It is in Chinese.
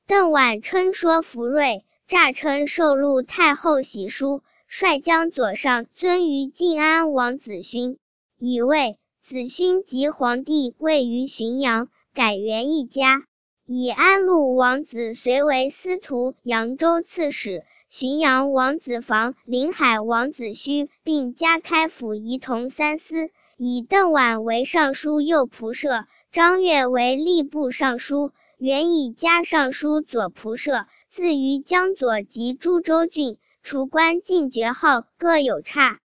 邓琬称说福瑞，诈称受录太后玺书，率将左上尊于晋安王子勋，以为子勋即皇帝位于浔阳，改元一家，以安陆王子随为司徒扬州刺史，浔阳王子房、临海王子胥并加开府仪同三司，以邓琬为尚书右仆射，张悦为吏部尚书，原以加尚书左仆射，自于江左及株洲郡，除官进爵号各有差。